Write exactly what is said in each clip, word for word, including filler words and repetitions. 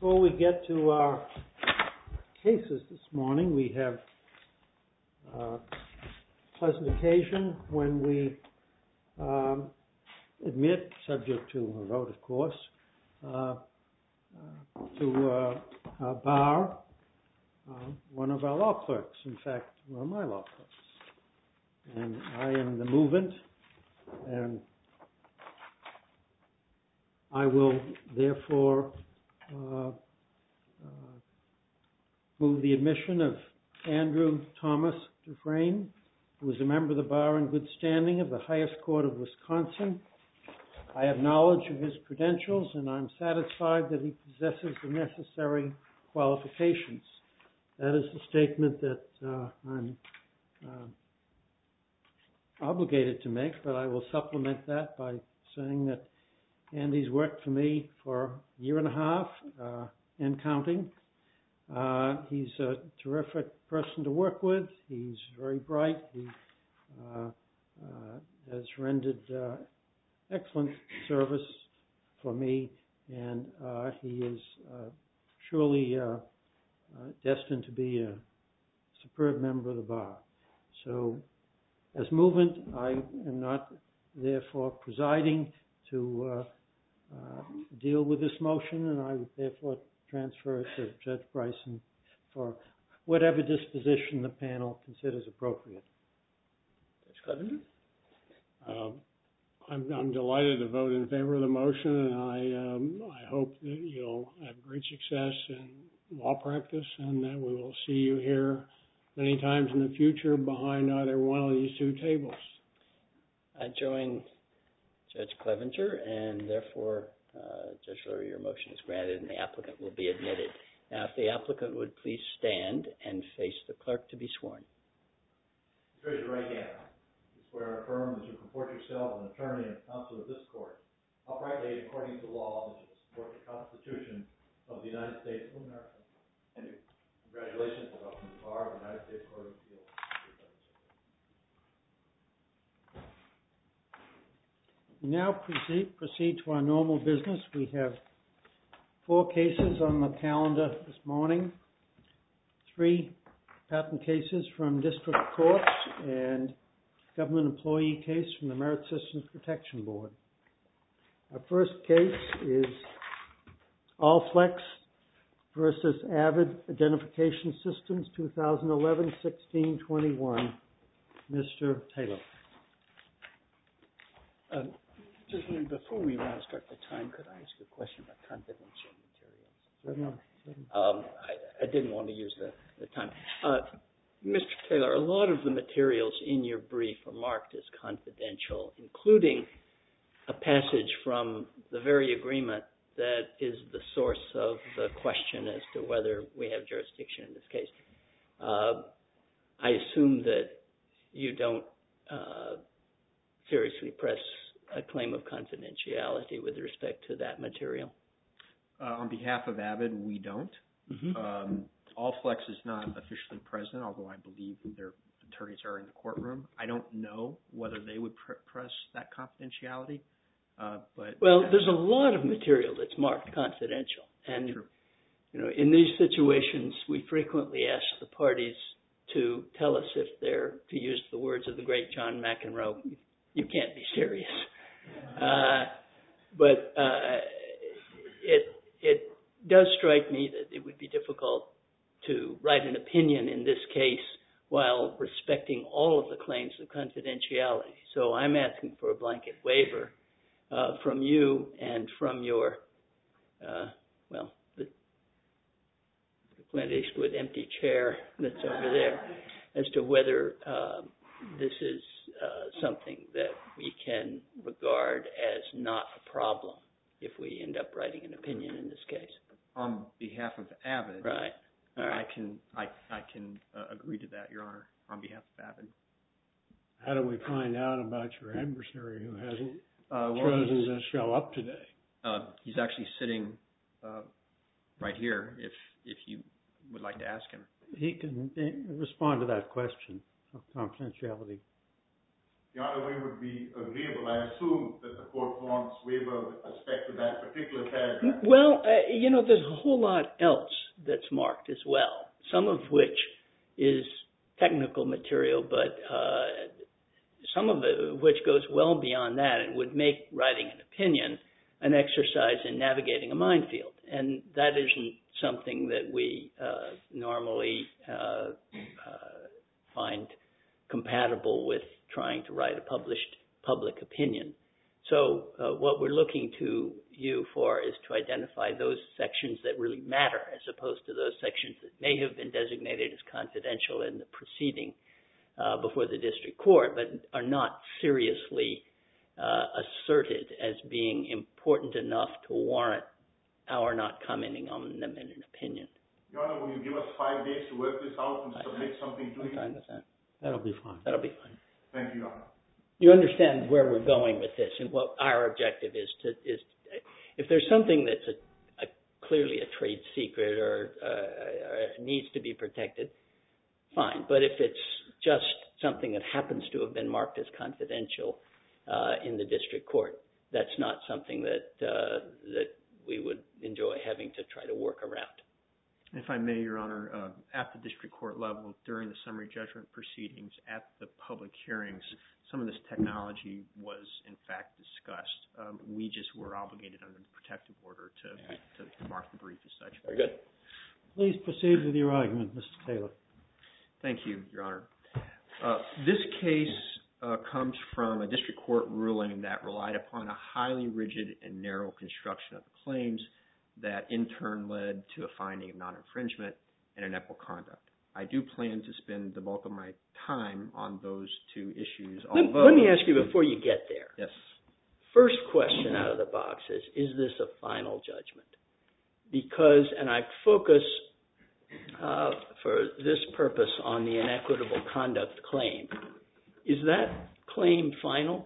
Before we get to our cases this morning, we have a pleasant occasion when we um, admit, subject to a vote of course, uh, uh, to uh, our bar uh, one of our law clerks, in fact, one of my law clerks. And I am the movant, and I will therefore uh, uh, move the admission of Andrew Thomas Dufresne, who is a member of the bar in good standing of the highest court of Wisconsin. I have knowledge of his credentials, and I'm satisfied that he possesses the necessary qualifications. That is the statement that uh, I'm uh, obligated to make, but I will supplement that by saying that Andy's worked for me for a year and a half uh, and counting. Uh, he's a terrific person to work with. He's very bright. He uh, uh, has rendered uh, excellent service for me, and uh, he is uh, surely uh, uh, destined to be a superb member of the bar. So, as movant, I am not therefore presiding to uh, uh, deal with this motion, and I would therefore transfer it to Judge Bryson for whatever disposition the panel considers appropriate. Judge Clevenger? Um, I'm, I'm delighted to vote in favor of the motion, and I um, I hope that you'll have great success in law practice, and that we will see you here many times in the future behind either one of these two tables. I join Judge Clevenger, and therefore, uh, Judge Lurie, your motion is granted, and the applicant will be admitted. Now, if the applicant would please stand and face the clerk to be sworn. Raise your right hand. You swear and affirm that you comport yourself as an attorney and counsel of this court, uprightly and according to law, that you will support the Constitution of the United States of America. And congratulations, and welcome to the bar of the United States Court of Appeals. We now proceed, proceed to our normal business. We have four cases on the calendar this morning, three patent cases from district courts, and government employee case from the Merit Systems Protection Board. Our first case is Allflex versus Avid Identification Systems, two thousand eleven, sixteen twenty-one. Mister Taylor. Um, Just before we start the time, could I ask you a question about confidential materials? Um, I, I didn't want to use the, the time. Uh, Mister Taylor, a lot of the materials in your brief are marked as confidential, including a passage from the very agreement that is the source of the question as to whether we have jurisdiction in this case. Uh, I assume that you don't uh, seriously press a claim of confidentiality with respect to that material? Uh, on behalf of Avid, we don't. Mm-hmm. Um, Allflex is not officially present, although I believe their attorneys are in the courtroom. I don't know whether they would pr- press that confidentiality. Uh, but well, there's a lot of material that's marked confidential, and true. you know, in these situations, we frequently ask the parties to tell us if they're, to use the words of the great John McEnroe, you can't be serious. Uh, but uh, it it does strike me that it would be difficult to write an opinion in this case while respecting all of the claims of confidentiality. So I'm asking for a blanket waiver uh, from you and from your, uh, well, the, the Clint Eastwood empty chair that's over there, as to whether uh, this is uh, something that we can regard as not a problem if we end up writing an opinion in this case. On behalf of Avid, right. All right. I can I I can uh, agree to that, Your Honor. On behalf of Avid. How do we find out about your adversary who hasn't uh, well, chosen to show up today? Uh, he's actually sitting uh, right here. If if you would like to ask him, he can respond to that question of confidentiality. Your Honor, we would be agreeable. I assume that the court wants Mark's waiver with respect to that particular paragraph? Well, uh, you know, there's a whole lot else that's marked as well, some of which is technical material, but uh, some of it which goes well beyond that and would make writing an opinion an exercise in navigating a minefield. And that isn't something that we uh, normally uh, uh, find compatible with trying to write a published public opinion. So uh, what we're looking to you for is to identify those sections that really matter as opposed to those sections that may have been designated as confidential in the proceeding uh, before the district court, but are not seriously uh, asserted as being important enough to warrant our not commenting on them in an opinion. Your Honor, will you give us five days to work this out and submit something to I'm you? fine with that. That'll be fine. That'll be fine. Thank you, Your Honor. You understand where we're going with this and what our objective is to is if there's something that's a, a clearly a trade secret or, uh, or needs to be protected, fine. But if it's just something that happens to have been marked as confidential uh, in the district court, that's not something that uh, that we would enjoy having to try to work around. If I may, Your Honor, uh, at the district court level, during the summary judgment proceedings, at the public hearings, some of this technology was, in fact, discussed. Um, we just were obligated under the protective order to, to, to mark the brief as such. Very good. Please proceed with your argument, Mister Taylor. Thank you, Your Honor. Uh, this case uh, comes from a district court ruling that relied upon a highly rigid and narrow construction of the claims that in turn led to a finding of non-infringement and inequitable conduct. I do plan to spend the bulk of my time on those two issues. Let, although, let me ask you before you get there. Yes. First question out of the box is, is this a final judgment? Because, and I focus uh, for this purpose on the inequitable conduct claim, is that claim final?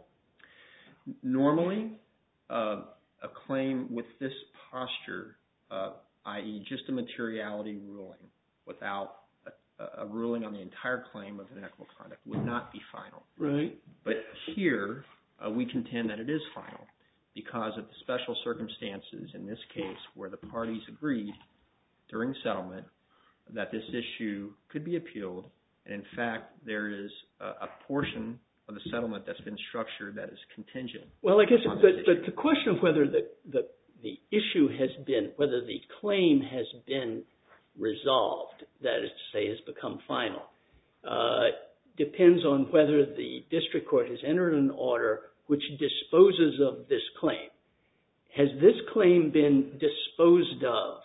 Normally, uh, a claim with this posture, uh, that is just a materiality ruling without a, a ruling on the entire claim of inequitable conduct, would not be final. Right. But here, uh, we contend that it is final because of the special circumstances in this case where the parties agreed during settlement that this issue could be appealed. And in fact, there is a, a portion of the settlement that's been structured that is contingent. Well, I guess but, but the question of whether the, the, the issue has been, whether the claim has been resolved, that is to say, has become final, uh, depends on whether the district court has entered an order which disposes of this claim. Has this claim been disposed of?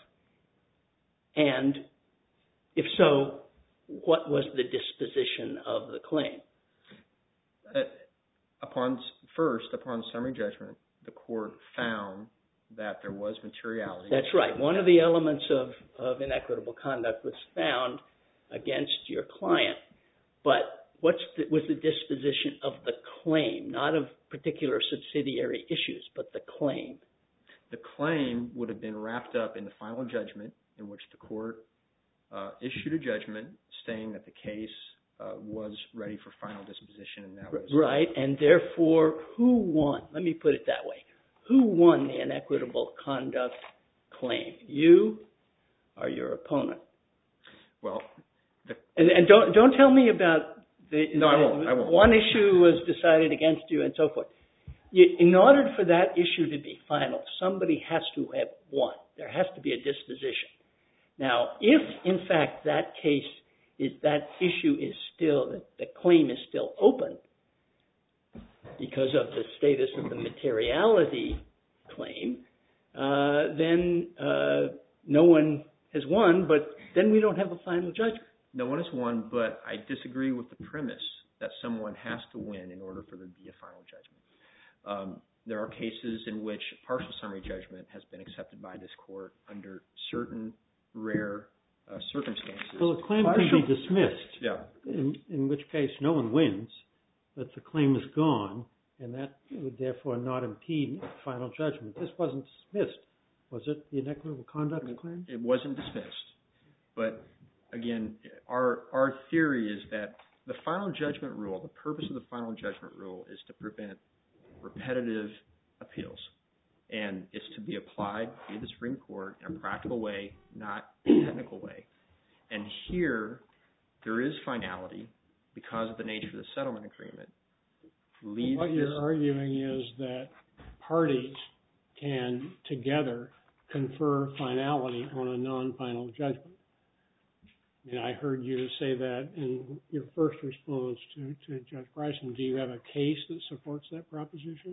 And if so, what was the disposition of the claim? Uh, upon first, upon summary judgment, the court found that there was materiality. That's right. One of the elements of, of inequitable conduct was found against your client. But what's the, was the disposition of the claim, not of particular subsidiary issues, but the claim? The claim would have been wrapped up in the final judgment in which the court uh, issued a judgment saying that the case uh, was ready for final disposition, and that was right. And therefore, who won? Let me put it that way: who won the inequitable conduct claim? You or your opponent? Well, the, and, and don't don't tell me about the no, I won't. I won't. One issue was decided against you, and so forth. You, in order for that issue to be final, somebody has to have won. There has to be a disposition. Now, if in fact that case is that issue is still the claim is still open because of the status of the materiality claim, uh, then uh, no one has won. But then we don't have a final judgment. No one has won, but I disagree with the premise that someone has to win in order for there to be a final judgment. Um, there are cases in which partial summary judgment has been accepted by this court under certain rare uh, circumstances. Well, a claim Partial- can be dismissed, Yeah. in, in which case no one wins, but the claim is gone, and that would therefore not impede final judgment. This wasn't dismissed, was it, the inequitable conduct claim? It wasn't dismissed, but again, our our theory is that the final judgment rule, the purpose of the final judgment rule is to prevent repetitive appeals. And it's to be applied via the Supreme Court in a practical way, not a technical way. And here, there is finality because of the nature of the settlement agreement. Leaves what you're arguing is that parties can together confer finality on a non-final judgment. I mean, I heard you say that in your first response to, to Judge Bryson. Do you have a case that supports that proposition?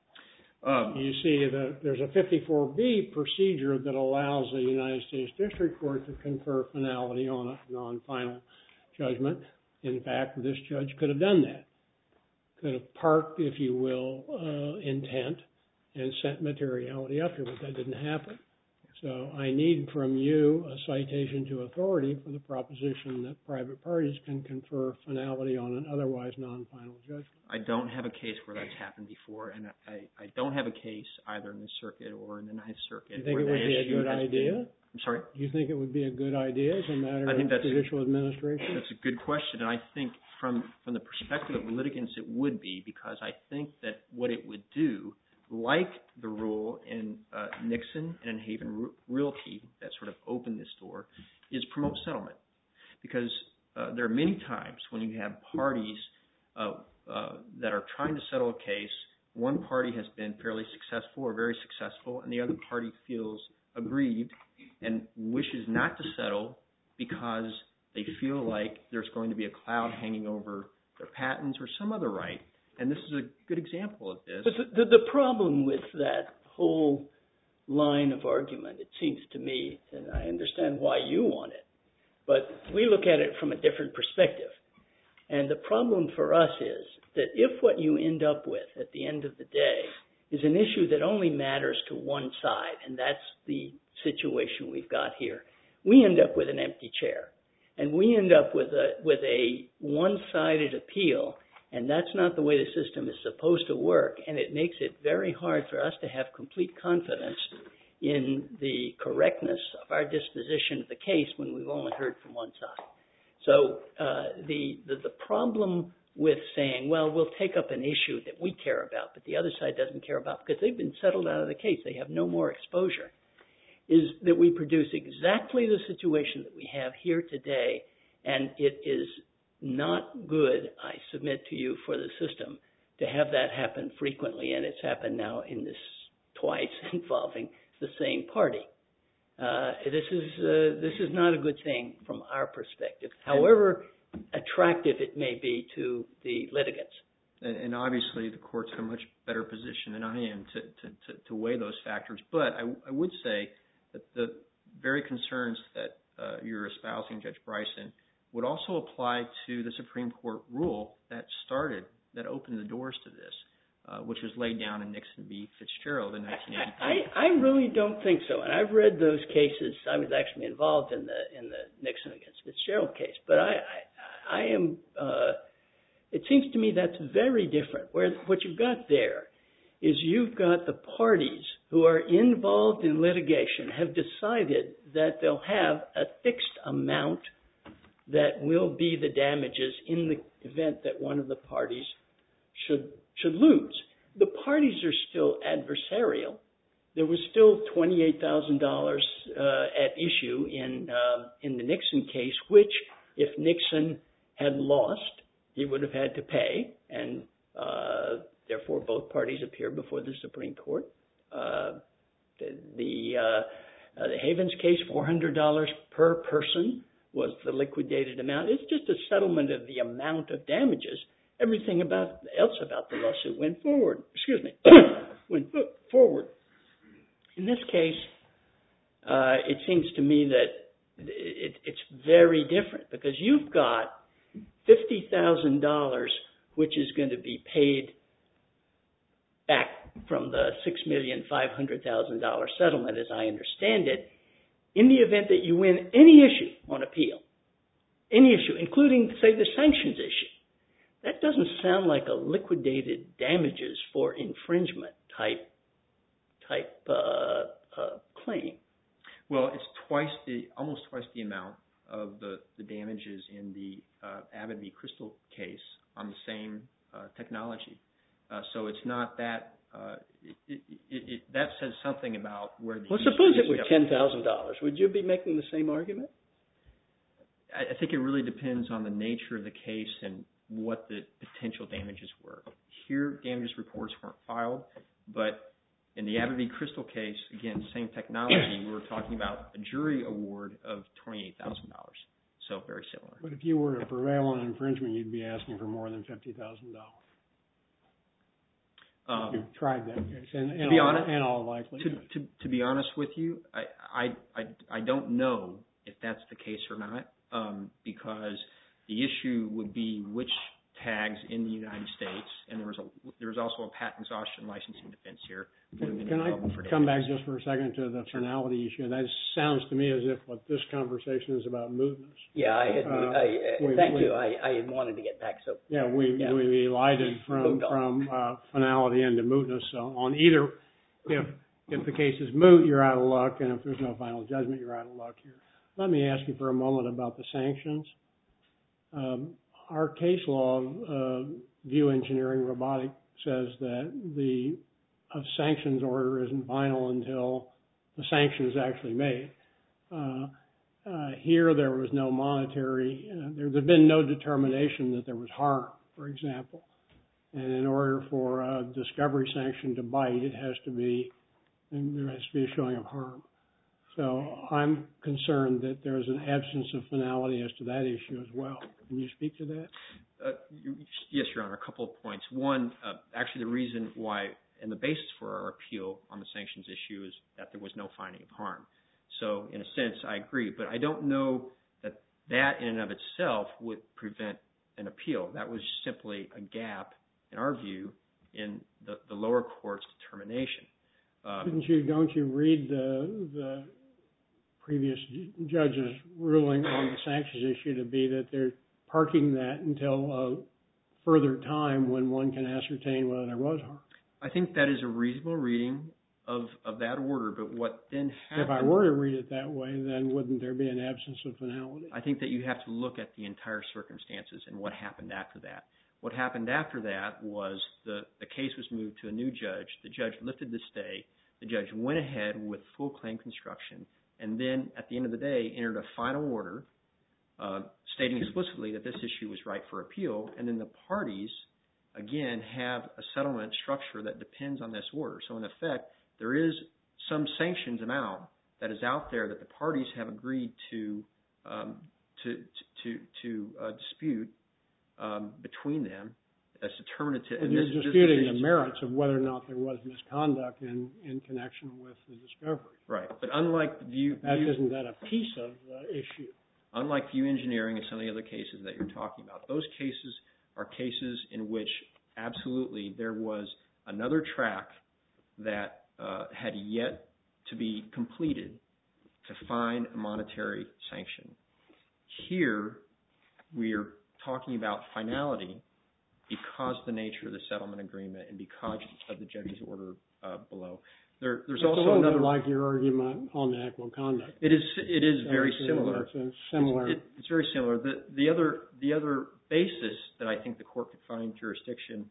Um, you see, the, there's a fifty-four B procedure that allows the United States District Court to confer finality on a non-final judgment. In fact, this judge could have done that. Could have parked, if you will, uh, intent and sent materiality up here, but that didn't happen. So I need from you a citation to authority for the proposition that private parties can confer finality on an otherwise non-final judgment. I don't have a case where that's happened before, and I, I don't have a case either in the circuit or in the Ninth Circuit. Do you think it would be a good idea? Been, I'm sorry? Do you think it would be a good idea as a matter I think of that's judicial a, administration? That's a good question, and I think from, from the perspective of litigants it would be, because I think that what it would do, like the rule in uh, Nixon and in Haven Realty that sort of opened this door, is promote settlement. Because uh, there are many times when you have parties uh, uh, that are trying to settle a case, one party has been fairly successful or very successful, and the other party feels aggrieved and wishes not to settle because they feel like there's going to be a cloud hanging over their patents or some other right. And this is a good example of this. But the, the, the problem with that whole line of argument, it seems to me, and I understand why you want it, but we look at it from a different perspective. And the problem for us is that if what you end up with at the end of the day is an issue that only matters to one side, and that's the situation we've got here, we end up with an empty chair. And we end up with a, with a one-sided appeal. And that's not the way the system is supposed to work, and it makes it very hard for us to have complete confidence in the correctness of our disposition of the case when we've only heard from one side. So uh, the, the the problem with saying, well, we'll take up an issue that we care about, but the other side doesn't care about because they've been settled out of the case, they have no more exposure, is that we produce exactly the situation that we have here today, and it is not good, I submit to you, for the system to have that happen frequently, and it's happened now in this twice involving the same party. Uh, this is uh, this is not a good thing from our perspective, however attractive it may be to the litigants. And, and obviously the court's in a much better position than I am to, to, to, to weigh those factors. But I, I would say that the very concerns that uh, you're espousing, Judge Bryson, would also apply to the Supreme Court rule that started, that opened the doors to this, uh, which was laid down in Nixon v. Fitzgerald in nineteen eighty-three. I, I really don't think so, and I've read those cases. I was actually involved in the in the Nixon against Fitzgerald case, but I I, I am. Uh, it seems to me that's very different. Where what you've got there is you've got the parties who are involved in litigation have decided that they'll have a fixed amount that will be the damages in the event that one of the parties should should lose. The parties are still adversarial. There was still twenty-eight thousand dollars uh, at issue in uh, in the Nixon case, which, if Nixon had lost, he would have had to pay, and uh, therefore both parties appeared before the Supreme Court. Uh, the the, uh, uh, the Havens case, four hundred dollars per person was the liquidated amount. It's just a settlement of the amount of damages. Everything about else about the lawsuit went forward. Excuse me, went forward. In this case, uh, it seems to me that it, it's very different because you've got fifty thousand dollars, which is going to be paid back from the six million five hundred thousand dollar settlement, as I understand it, in the event that you win any issue on appeal, any issue, including, say, the sanctions issue. That doesn't sound like a liquidated damages for infringement type type uh, uh, claim. Well, it's twice the, almost twice the amount of the, the damages in the uh, Abbott v. Crystal case on the same uh, technology. Uh, so it's not that uh, it, it, it, that says something about where the... Well, suppose it were ten thousand dollars. Would you be making the same argument? I, I think it really depends on the nature of the case and what the potential damages were. Here, damages reports weren't filed, but in the Abbott v. Crystal case, again, same technology, we were talking about a jury award of twenty-eight thousand dollars. So very similar. But if you were to prevail on infringement, you'd be asking for more than fifty thousand dollars. Um, You've tried that case, and, and, to be all, honest, and all likelihood. To, to, to be honest with you, I, I, I, I don't know if that's the case or not, um, because the issue would be which tags in the United States, and there was a there was also a patent exhaustion licensing defense here. Can, can I come back just for a second to the finality issue? That sounds to me as if what this conversation is about mootness. Yeah, I had. Uh, I, we, thank we, you. I, I wanted to get back. So yeah, we yeah. we elided from from uh, finality into mootness. So on either, if if the case is moot, you're out of luck, and if there's no final judgment, you're out of luck here. Let me ask you for a moment about the sanctions. Um, Our case law, uh, View Engineering Robotic, says that the a sanctions order isn't final until the sanction is actually made. Uh, uh, here, there was no monetary, uh, there had been no determination that there was harm, for example. And in order for a discovery sanction to bite, it has to be, there has to be a showing of harm. So I'm concerned that there's an absence of finality as to that issue as well. Can you speak to that? Uh, you, yes, Your Honor, a couple of points. One, uh, actually the reason why, and the basis for our appeal on the sanctions issue is that there was no finding of harm. So in a sense, I agree, but I don't know that that in and of itself would prevent an appeal. That was simply a gap, in our view, in the, the lower court's determination. Um, Didn't you, don't you read the, the previous judge's ruling on the sanctions issue to be that they're parking that until a further time when one can ascertain whether there was harm? I think that is a reasonable reading of, of that order, but what then happened... If I were to read it that way, then wouldn't there be an absence of finality? I think that you have to look at the entire circumstances and what happened after that. What happened after that was the, the case was moved to a new judge. The judge lifted the stay. The judge went ahead with full claim construction and then, at the end of the day, entered a final order uh, stating explicitly that this issue was right for appeal. And then the parties, again, have a settlement structure that depends on this order. So, in effect, there is some sanctions amount that is out there that the parties have agreed to um, to to to uh, dispute um, between them. That's determinative. And you're this, disputing this the merits of whether or not there was misconduct in, in connection with the discovery. Right, but unlike View, that view, isn't that a piece of the issue. Unlike View Engineering and some of the other cases that you're talking about, those cases are cases in which absolutely there was another track that uh, had yet to be completed to find a monetary sanction. Here, we're talking about finality because of the nature of the settlement agreement and because of the judge's order uh, below. There, there's it's also a little another bit like your argument on the equal conduct. It is. It is so very it's similar. A, it's a similar. It's, it, it's very similar. The the other the other basis that I think the court could find jurisdiction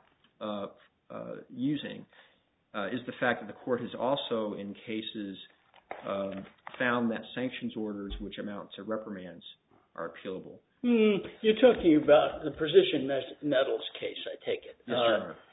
uh, uh, using uh, is the fact that the court has also, in cases, um, found that sanctions orders which amount to reprimands are appealable. Mm, you're talking about the Precision Metals case, I take it. Yes, uh, Your Honor.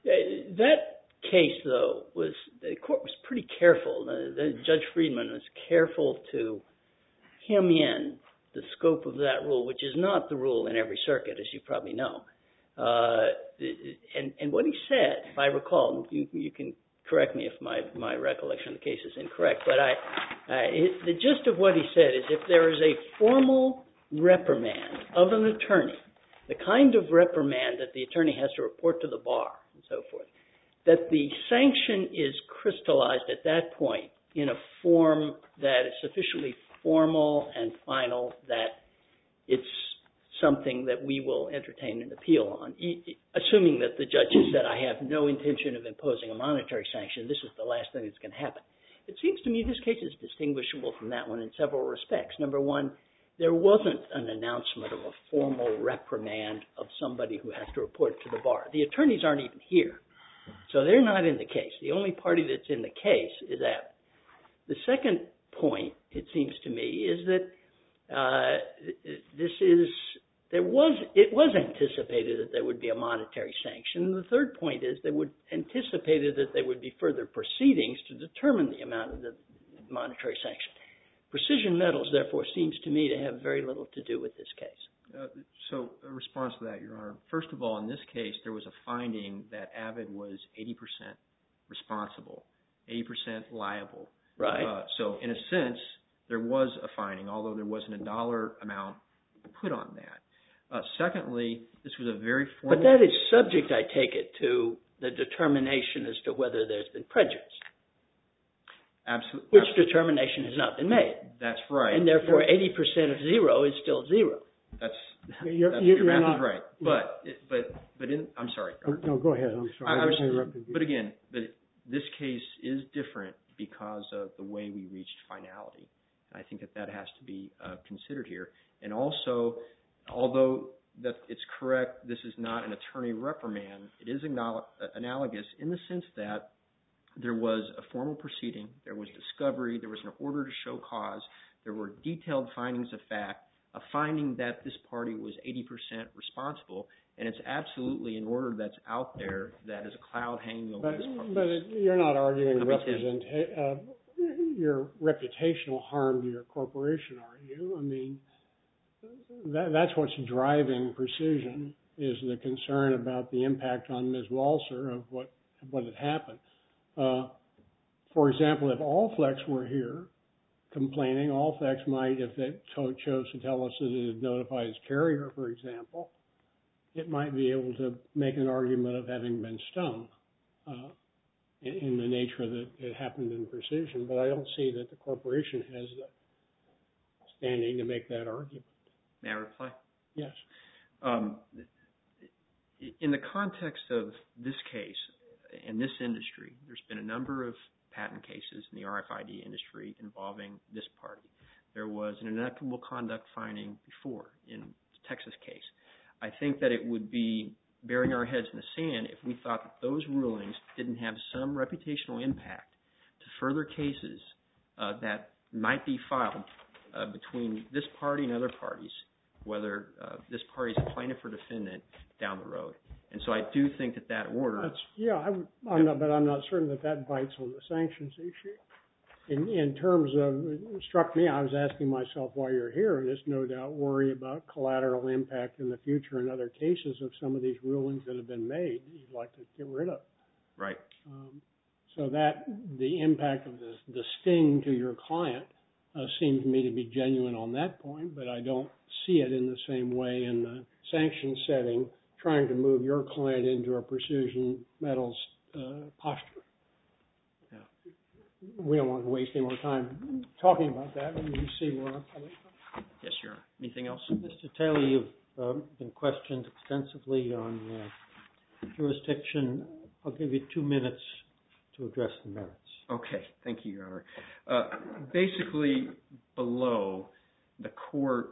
That case, though, was the court was pretty careful. The, the, Judge Friedman was careful to hem in the scope of that rule, which is not the rule in every circuit, as you probably know. Uh, and, and what he said, if I recall, you, you can correct me if my, my recollection of the case is incorrect, but I, uh, it, the gist of what he said is if there is a formal reprimand of an attorney, the kind of reprimand that the attorney has to report to the bar and so forth, that the sanction is crystallized at that point in a form that is sufficiently formal and final that it's something that we will entertain an appeal on, assuming that the judge has said, I have no intention of imposing a monetary sanction, this is the last thing that's going to happen. It seems to me this case is distinguishable from that one in several respects. Number one, there wasn't an announcement of a formal reprimand of somebody who has to report to the bar. The attorneys aren't even here. So they're not in the case. The only party that's in the case is Abbott. The second point, it seems to me, is that uh, this is there was it was anticipated that there would be a monetary sanction. And the third point is they would anticipated that there would be further proceedings to determine the amount of the monetary sanction. Precision Metals, therefore, seems to me to have very little to do with this case. Uh, so, a response to that, Your Honor. First of all, in this case, there was a finding that Avid was eighty percent responsible, eighty percent liable. Right. Uh, so, in a sense, there was a finding, although there wasn't a dollar amount put on that. Uh, secondly, this was a very formal... But that is subject, I take it, to the determination as to whether there's been prejudice. Absolutely. Which determination has not been made. That's right. And therefore, eighty percent of zero is still zero. That's, you're, that's you're your math not, is right. But, but, but in, I'm sorry. No, go ahead. I'm sorry. I, I was, I interrupted you. but again, but this case is different because of the way we reached finality. And I think that that has to be uh, considered here. And also, although that it's correct, this is not an attorney reprimand, it is analog- analogous in the sense that there was a formal proceeding, there was discovery, there was an order to show cause, there were detailed findings of fact, a finding that this party was eighty percent responsible, and it's absolutely an order that's out there that is a cloud hanging over but, this party. But it, you're not arguing Represent- represent, uh, your reputational harm to your corporation, are you? I mean, that, that's what's driving Precision, is the concern about the impact on Miz Walser of what, what had happened. Uh, for example, if Allflex were here complaining, Allflex might, if they cho- chose to tell us that it had notified its carrier, for example, it might be able to make an argument of having been stung uh, in, in the nature that it happened in Precision. But I don't see that the corporation has the standing to make that argument. May I reply? Yes. Um, in the context of this case, in this industry, there's been a number of patent cases in the R F I D industry involving this party. There was an inequitable conduct finding before in the Texas case. I think that it would be burying our heads in the sand if we thought that those rulings didn't have some reputational impact to further cases uh, that might be filed uh, between this party and other parties, whether uh, this party is a plaintiff or defendant down the road. And so I do think that that order... That's, yeah, I, I'm not, but I'm not certain that that bites on the sanctions issue. In, in terms of, it struck me, I was asking myself why you're here, and it's no doubt worry about collateral impact in the future in other cases of some of these rulings that have been made that you'd like to get rid of. Right. Um, so that, the impact of the, the sting to your client uh, seems to me to be genuine on that point, but I don't see it in the same way in the sanction setting, trying to move your client into a Precision Metals uh, posture. Yeah. We don't want to waste any more time talking about that, and you see where I'm coming from. Yes, Your Honor. Anything else? Mister Taylor, you've um, been questioned extensively on uh, jurisdiction. I'll give you two minutes to address the merits. Okay. Thank you, Your Honor. Uh, basically, below, the court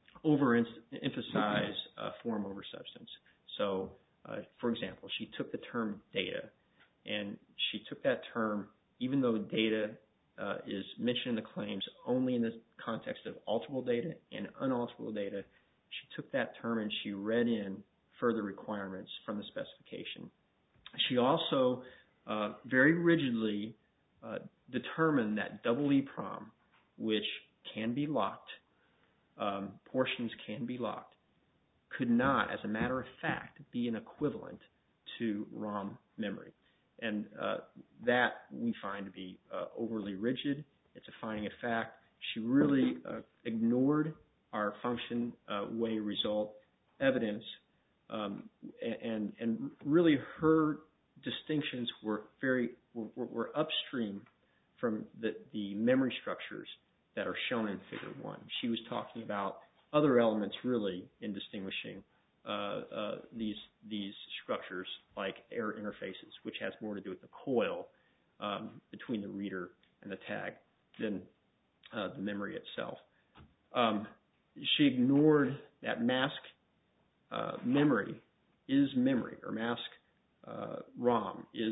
overemphasized uh, form over substance. So, uh, for example, she took the term data, and she took that term, even though data uh, is mentioned in the claims only in the context of alterable data and unalterable data, she took that term and she read in further requirements from the specification. She also uh, very rigidly uh, determined that double EEPROM, which can be locked, um, portions can be locked, could not, as a matter of fact, be an equivalent to ROM memory. And uh, that we find to be uh, overly rigid. It's a finding of fact. She really uh, ignored our function, uh, way, result evidence, um, and and really her distinctions were very were, were upstream from the, the memory structures that are shown in Figure One. She was talking about other elements really in distinguishing uh, uh, these these structures, like air interfaces, which has more to do with the coil um, between the reader and the tag than uh, the memory itself. Um, she ignored that mask uh, memory is memory, or mask uh, ROM is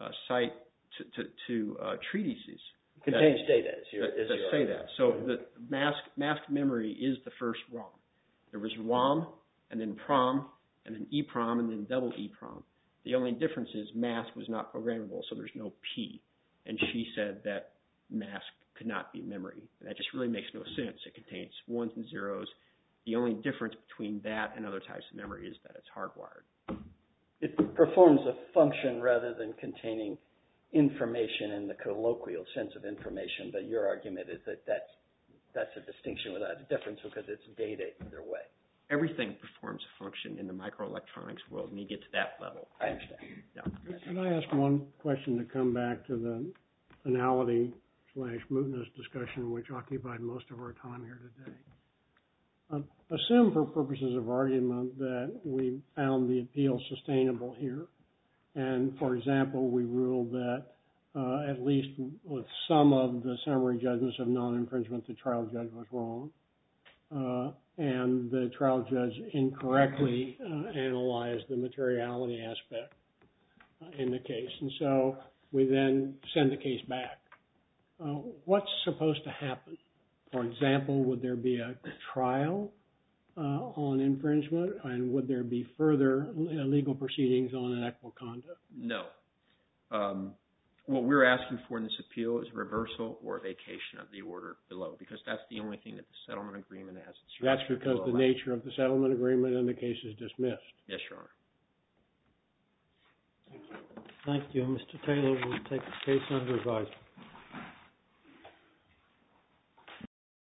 uh, cite to, to, to uh, treatises. Contains that, data, is your, that, is that your say argument. that. So the mask, mask memory is the first ROM. There was ROM, and then PROM, and then EEPROM, and then double EEPROM. The only difference is mask was not programmable, so there's no P. And she said that mask could not be memory. And that just really makes no sense. It contains ones and zeros. The only difference between that and other types of memory is that it's hardwired. It performs a function rather than containing information in the colloquial sense of information, but your argument is that that's, that's a distinction without a difference because it's data either way. Everything performs a function in the microelectronics world when you get to that level. I understand. Yeah. Can I ask one question to come back to the finality slash mootness discussion, which occupied most of our time here today? Uh, assume for purposes of argument that we found the appeal sustainable here. And, for example, we ruled that uh, at least with some of the summary judgments of non-infringement, the trial judge was wrong. Uh, and the trial judge incorrectly uh, analyzed the materiality aspect uh, in the case. And so we then send the case back. Uh, what's supposed to happen? For example, would there be a trial uh, on infringement, and would there be further legal proceedings on inequitable conduct? No. Um, what we're asking for in this appeal is reversal or vacation of the order below, because that's the only thing that the settlement agreement has. That's because the nature of the settlement agreement and the case is dismissed. Yes, Your Honor. Thank you. Mister Taylor will take the case under advisement.